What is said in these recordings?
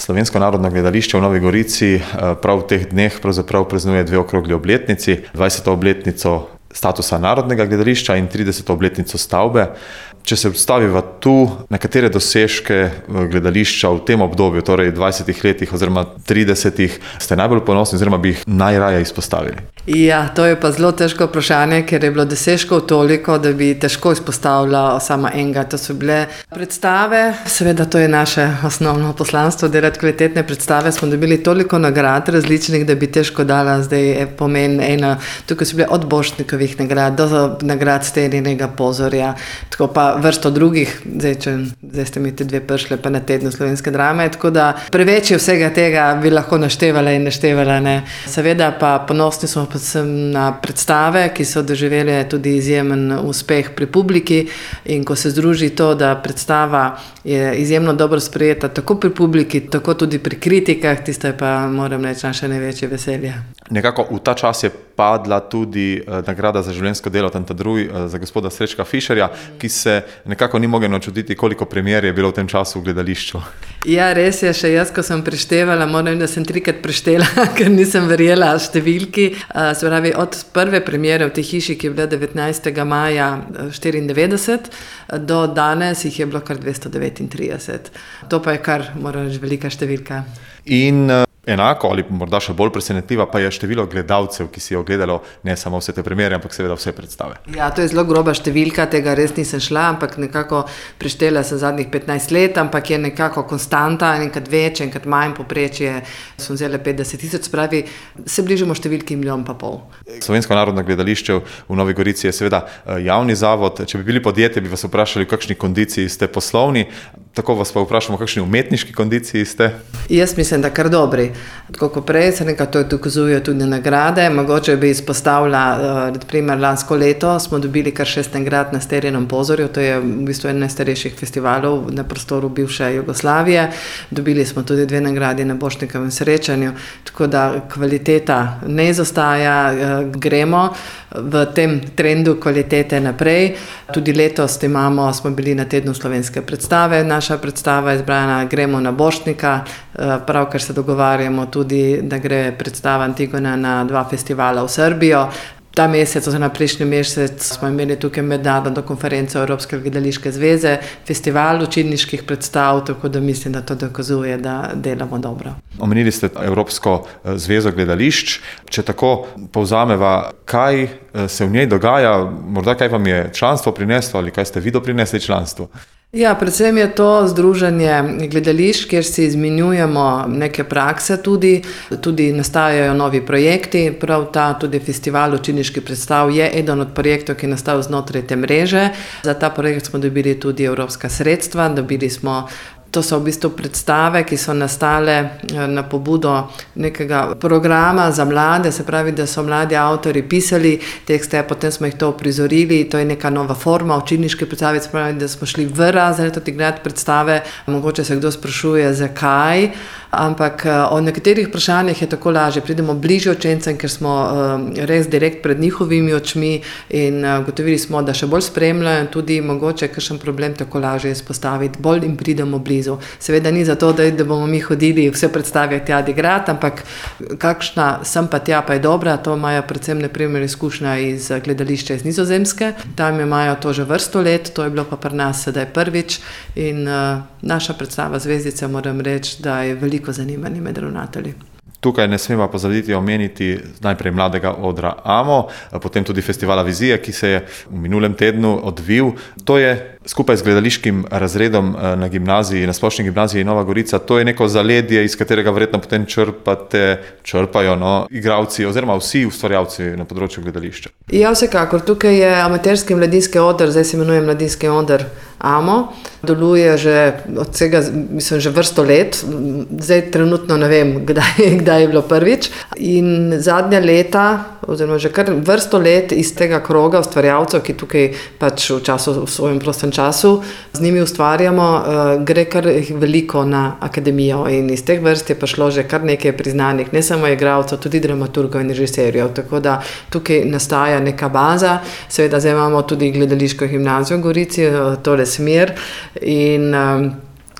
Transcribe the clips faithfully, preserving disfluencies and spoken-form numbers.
Slovensko narodno gledališče v Novi Gorici prav v teh dneh pravzaprav praznuje dve okrogli obletnici, dvajseto obletnico statusa narodnega gledališča in trideseto obletnico stavbe. Če se odstaviva tu, na katere dosežke gledališča v tem obdobju, torej dvajsetih letih oziroma tridesetih, ste najbolj ponosni oziroma bi jih najraje izpostavili? Ja, to je pa zelo težko vprašanje, ker je bilo dosežkov toliko, da bi težko izpostavila samo enega. To so bile predstave, seveda to je naše osnovno poslanstvo, delati kvalitetne predstave. Smo dobili toliko nagrad različnih, da bi težko dala zdaj pomen ena. Tukaj so bile od Borštnikovih nagrad do nagrad Steninega pozorja, tako pa vrsto drugih, zdaj, če, zdaj ste mi te dve prišle pa na tednu slovenske drame, tako da preveč je vsega tega bi lahko naštevala in naštevala, ne. Seveda pa ponosni smo predvsem na predstave, ki so doživele tudi izjemen uspeh pri publiki, in ko se združi to, da predstava je izjemno dobro sprejeta tako pri publiki, tako tudi pri kritikah, tisto je pa, moram reči, naše največje veselje. Nekako v ta čas je padla tudi eh, nagrada za življenjsko delo Tantadruj eh, za gospoda Srečka Fišerja, ki se nekako ni mogel načuditi, koliko premier je bilo v tem času v gledališču. Ja, res je, še jaz, ko sem preštevala, moram, da sem trikrat preštela, ker nisem verjela številki. Uh, se pravi, od prve premiere v tej hiši, ki je bila devetnajstega maja štiriindevetdeset, do danes jih je bilo kar dvesto devetintrideset. To pa je kar, moram reči, velika številka. In uh, enako, ali morda še bolj presenetljiva, pa je število gledalcev, ki si je ogledalo ne samo vse te premiere, ampak seveda vse predstave. Ja, to je zelo groba številka, tega res nisem šla, ampak nekako preštela sem zadnjih petnajst let, ampak je nekako konstanta, enkrat več, enkrat manj, povprečje sem vzela petdeset tisoč, spravi, se bližamo številki milijon pa pol. Slovensko narodno gledališče v Novi Gorici je seveda javni zavod. Če bi bili podjetje, bi vas vprašali, v kakšni kondiciji ste poslovni, tako vas pa vprašamo, v kakšni umetniški kondiciji ste? Jaz mislim, da kar dobri. Tako kot prej, se nekaj to dokazujejo tudi nagrade. Mogoče bi izpostavila, uh, primer lansko leto smo dobili kar šest nagrad na Sterinem pozorju, to je v bistvu en najstarejših festivalov na prostoru bivše Jugoslavije. Dobili smo tudi dve nagradi na Borštnikovem srečanju, tako da kvaliteta ne izostaja, uh, gremo v tem trendu kvalitete naprej. Tudi letos imamo, smo bili na tednu slovenske predstave, naša predstava je izbrana, gremo na Borštnika, uh, pravkar se dogovarjamo tudi, da gre predstava Antigona na dva festivala v Srbijo. Ta mesec, oziroma prejšnji mesec, smo imeli tukaj mednarodno konferenco Evropske gledališke zveze, festival učilniških predstav, tako da mislim, da to dokazuje, da delamo dobro. Omenili ste Evropsko zvezo gledališč. Če tako povzameva, kaj se v njej dogaja, morda kaj vam je članstvo prineslo ali kaj ste vi doprinesli članstvu? Ja, predvsem je to združenje gledališč, kjer si izmenjujemo neke prakse tudi, tudi nastajajo novi projekti, prav ta tudi festival učilniških predstav je eden od projektov, ki je nastal znotraj te mreže. Za ta projekt smo dobili tudi evropska sredstva, dobili smo. To so v bistvu predstave, ki so nastale na pobudo nekega programa za mlade, se pravi, da so mladi avtori pisali tekste, potem smo jih to uprizorili, to je neka nova forma učilniške predstave, se pravi, da smo šli v razred odigrati predstave. Mogoče se kdo sprašuje, zakaj, ampak o nekaterih vprašanjih je tako lažje, pridemo bližje učencem, ker smo res direkt pred njihovimi očmi in ugotovili smo, da še bolj spremljajo, tudi mogoče kakšen problem tako lažje izpostaviti, bolj jim pridemo blizu. Seveda ni zato, da, da bomo mi hodili vse predstave tja odigrati, ampak kakšna sem pa tja pa je dobra, to imajo predvsem na primer izkušnja iz gledališča iz Nizozemske. Tam imajo to že vrsto let, to je bilo pa pri nas sedaj prvič in uh, naša predstava Zvezdice, moram reči, da je veliko zanimanje med ravnatelji. Tukaj ne smemo pozabiti omeniti najprej mladega odra Amo, potem tudi festivala Vizije, ki se je v minulem tednu odvil. To je skupaj z gledališkim razredom na gimnaziji, na splošni gimnaziji Nova Gorica, to je neko zaledje, iz katerega verjetno potem črpate, črpajo no, igralci oziroma vsi ustvarjalci na področju gledališča. Ja, vsekakor. Tukaj je amaterski mladinski oder, zdaj se imenuje mladinski oder Amo. Deluje že od vsega, mislim, že vrsto let. Zdaj trenutno ne vem, kdaj, kdaj je bilo prvič. In zadnja leta, oziroma že kar vrsto let iz tega kroga ustvarjalcev, ki tukaj pač v času, v svojem prostem času z njimi ustvarjamo, gre kar veliko na akademijo in iz teh vrst je prišlo že kar nekaj priznanih, ne samo igralcev, tudi dramaturgov in režiserjev, tako da tukaj nastaja neka baza. Seveda zdaj imamo tudi gledališko gimnazijo v Gorici, tole smer in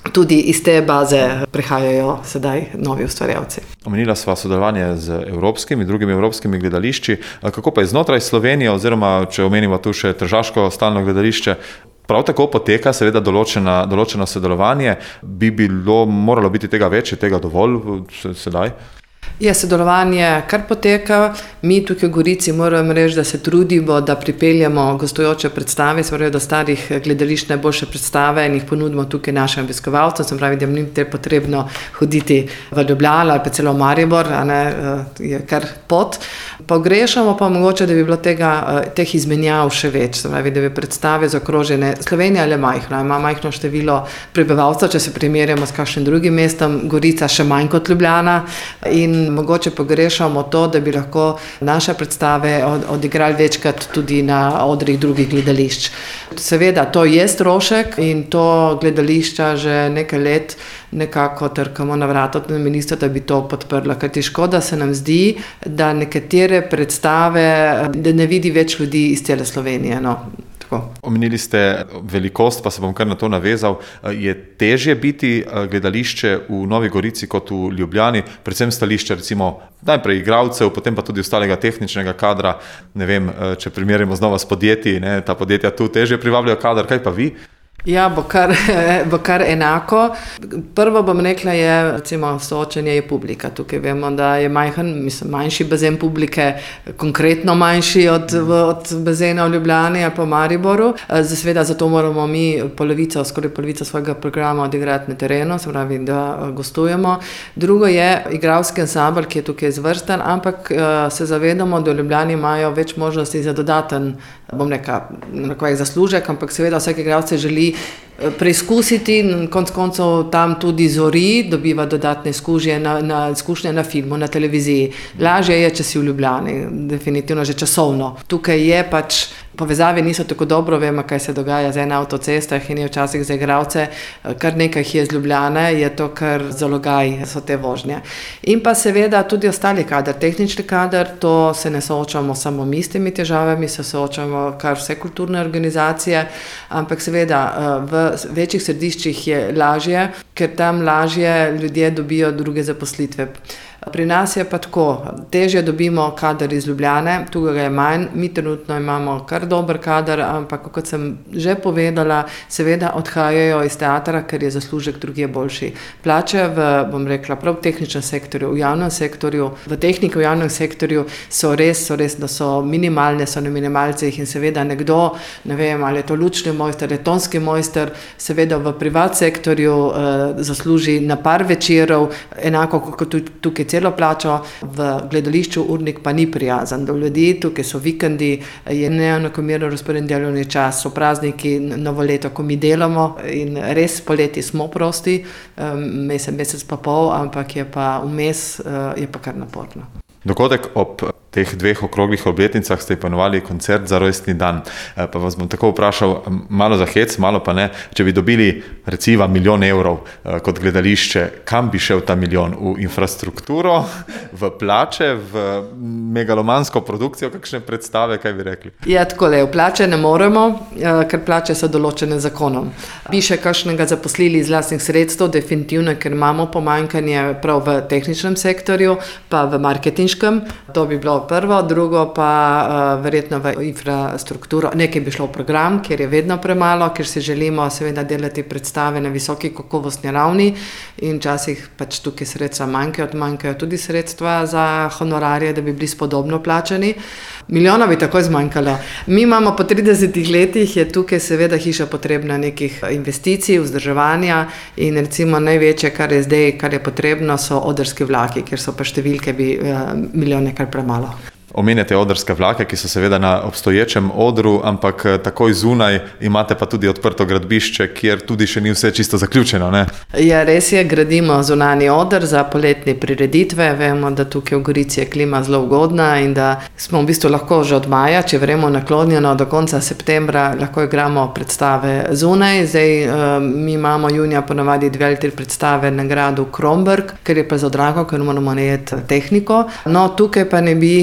tudi iz te baze prihajajo sedaj novi ustvarjalci. Omenila sva sodelovanje z evropskimi, drugimi evropskimi gledališči. Kako pa je znotraj Slovenije, oziroma če omenimo tu še Tržaško stalno gledališče, prav tako poteka seveda določena, določeno sodelovanje. Bi bilo, moralo biti tega več, je tega dovolj sedaj? Je sodelovanje kar poteka. Mi tukaj v Gorici moramo reči, da se trudimo, da pripeljamo gostujoče predstave, se pravi do starih gledališč najboljše predstave in jih ponudimo tukaj našim obiskovalcem. Se pravi, da ni potrebno hoditi v Ljubljano ali pa celo v Maribor, a ne, je kar pot. Pogrešamo pa mogoče, da bi bilo tega, teh izmenjav še več, se pravi, da bi predstave zaokrožene. Slovenija je le majhna, ima majhno število prebivalcev, če se primerjamo s kakšnim drugim mestom, Gorica še manj kot Ljubljana, in mogoče pogrešamo to, da bi lahko naše predstave odigrali večkrat tudi na odrih drugih gledališč. Seveda, to je strošek in to gledališča že nekaj let nekako trkamo na vrata od ministra, da bi to podprla. Kajti škoda se nam zdi, da nekatere predstave, da ne vidi več ljudi iz cele Slovenije. No. Omenili ste velikost, pa se bom kar na to navezal. Je težje biti gledališče v Novi Gorici kot v Ljubljani, predvsem stališče recimo najprej igralcev, potem pa tudi ostalega tehničnega kadra. Ne vem, če primerjamo znova s podjetji, ne, ta podjetja tu težje privabljajo kader, kaj pa vi? Ja, bo kar, bo kar enako. Prvo bom rekla je, recimo, soočenje je publika. Tukaj vemo, da je majhen, mislim, manjši bazen publike, konkretno manjši od, od bazena v Ljubljani ali pa Mariboru. Seveda, zato moramo mi polovico, skoraj polovico svojega programa odigrati na terenu, se pravi, da gostujemo. Drugo je igralski ansambel, ki je tukaj izvrsten, ampak se zavedamo, da v Ljubljani imajo več možnosti za dodaten, bom rekla, nekaj zaslužek, ampak seveda vsak igralec želi preizkusiti, konec koncev tam tudi zori, dobiva dodatne izkušnje na, na, izkušnje na filmu, na televiziji. Lažje je, če si v Ljubljani, definitivno že časovno. Tukaj je pač, povezave niso tako dobro, vemo, kaj se dogaja z ena avtocestah in je včasih za igralce, kar nekaj jih je z Ljubljane, je to kar zalogaj, so te vožnje. In pa seveda tudi ostali kader, tehnični kader, to se ne soočamo samo mi s temi težavami, se soočamo kar vse kulturne organizacije, ampak seveda v večjih središčih je lažje, ker tam lažje ljudje dobijo druge zaposlitve. Pri nas je pa tako, težje dobimo kader iz Ljubljane, tukaj je manj, mi trenutno imamo kar dober kader, ampak kot sem že povedala, seveda odhajajo iz teatra, ker je zaslužek drugje boljši. Plače v, bom rekla, prav v tehničnem sektorju, v javnem sektorju, v tehniki v javnem sektorju so res, so res, da so minimalne, so na minimalcih in seveda nekdo, ne vem, ali je to lučni mojster, ali tonski mojster, seveda v privat sektorju eh, zasluži na par večerov, enako kot tukaj celo plačo, v gledališču urnik pa ni prijazen do ljudi, tukaj so vikendi, je neenakomerno razporejen delovni čas, so prazniki, novo leto, ko mi delamo in res poleti smo prosti, mesec, mesec pa pol, ampak je pa vmes, je pa kar naporno. Dogodek ob teh dveh okroglih obletnicah ste imenovali koncert za rojstni dan. Pa vas bom tako vprašal, malo za hec, malo pa ne, če bi dobili recimo milijon evrov kot gledališče, kam bi šel ta milijon? V infrastrukturo, v plače, v megalomansko produkcijo, kakšne predstave, kaj bi rekli? Ja, tako le, v plače ne moremo, ker plače so določene zakonom. Bi še kakšnega zaposlili iz lastnih sredstev, definitivno, ker imamo pomanjkanje prav v tehničnem sektorju, pa v marketinškem, to bi bilo prvo, drugo pa uh, verjetno v infrastrukturo. Nekaj bi šlo v program, ker je vedno premalo, ker si želimo seveda delati predstave na visoki kakovostni ravni in včasih pač tukaj sredstva manjkajo, manjkajo tudi sredstva za honorarje, da bi bili spodobno plačani. Milijona bi takoj zmanjkalo. Mi imamo po tridesetih letih, je tukaj seveda hiša potrebna nekih investicij, vzdrževanja in recimo največje, kar je zdaj, kar je potrebno, so odrski vlaki, ker so pa številke bi uh, milijone kar premalo. Omenjate odrske vlake, ki so seveda na obstoječem odru, ampak takoj zunaj imate pa tudi odprto gradbišče, kjer tudi še ni vse čisto zaključeno, ne? Ja, res je, gradimo zunanji oder za poletne prireditve. Vemo, da tukaj v Gorici je klima zelo ugodna in da smo v bistvu lahko že od maja, če vremo naklonjeno do konca septembra, lahko igramo predstave zunaj. Zdaj, mi imamo junija ponavadi dve ali tri predstave na gradu Kromberk, ker je pa za drago, ker moramo najeti tehniko. No, tukaj pa ne bi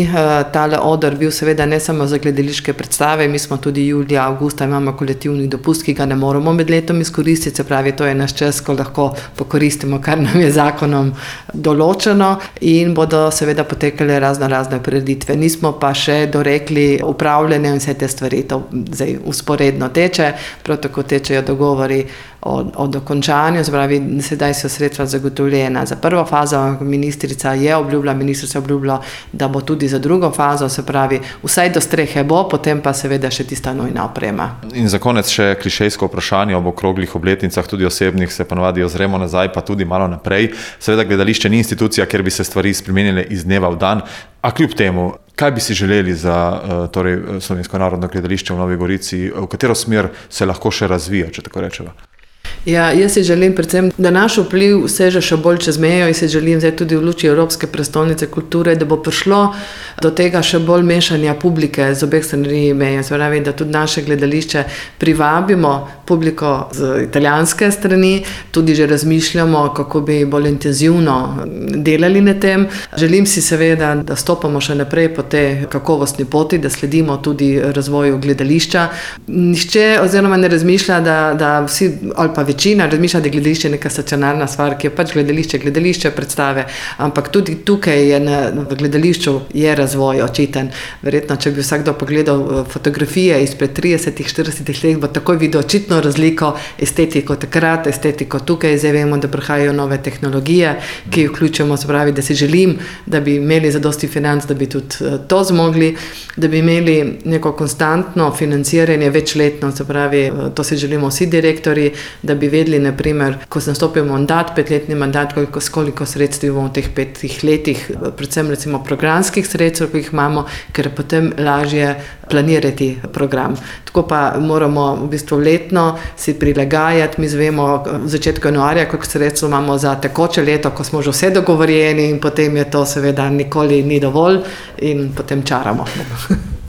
tale oder bil seveda ne samo za gledališke predstave, mi smo tudi julija, avgusta imamo kolektivni dopust, ki ga ne moramo med letom izkoristiti, se pravi, to je naš čas, ko lahko pokoristimo, kar nam je zakonom določeno in bodo seveda potekale razno razne prireditve. Nismo pa še dorekli upravljanja in vse te stvari, to zdaj usporedno teče, prav tako tečejo dogovori o, o dokončanju, se pravi, sedaj so sredstva zagotovljena za prvo fazo, ministrica je obljubila, ministrica je obljubila, da bo tudi za drugo fazo, se pravi, vsaj do strehe bo, potem pa seveda še tista nujna oprema. In za konec še klišejsko vprašanje ob okroglih obletnicah, tudi osebnih, se ponavadi ozremo nazaj, pa tudi malo naprej. Seveda gledališče ni institucija, kjer bi se stvari spremenile iz dneva v dan, a kljub temu, kaj bi si želeli za torej, Slovensko narodno gledališče v Novi Gorici, v katero smer se lahko še razvija, če tako rečeva? Ja, jaz si želim predvsem, da naš vpliv seže še bolj čez mejo in si želim zdaj tudi v luči Evropske prestolnice kulture, da bo prišlo do tega še bolj mešanja publike z obeh strani meje. Se pravi, da tudi naše gledališče privabimo publiko z italijanske strani, tudi že razmišljamo, kako bi bolj intenzivno delali na tem. Želim si seveda, da stopamo še naprej po tej kakovostni poti, da sledimo tudi razvoju gledališča. Nihče oziroma ne razmišlja, da, da vsi ali pa večina razmišlja, da je gledališče neka stacionarna stvar, ki je pač gledališče, gledališče predstave, ampak tudi tukaj je na, v gledališču je razvoj očiten. Verjetno, če bi vsakdo pogledal fotografije izpred tridesetih, štiridesetih let, bo takoj videl očitno razliko, estetiko takrat, estetiko tukaj. Zdaj vemo, da prihajajo nove tehnologije, ki jih vključujemo, se pravi, da si želim, da bi imeli zadosti financ, da bi tudi to zmogli, da bi imeli neko konstantno financiranje večletno, se pravi, to si želimo vsi direktorji, da bi vedeli, na primer, ko se nastopi mandat, petletni mandat, koliko, koliko sredstev bomo v teh petih letih, predvsem recimo programskih sredstev, ki jih imamo, ker je potem lažje planirati program. Tako pa moramo v bistvu letno si prilagajati, mi zvemo v začetku januarja, koliko sredstev imamo za tekoče leto, ko smo že vse dogovorjeni in potem je to seveda nikoli ni dovolj in potem čaramo.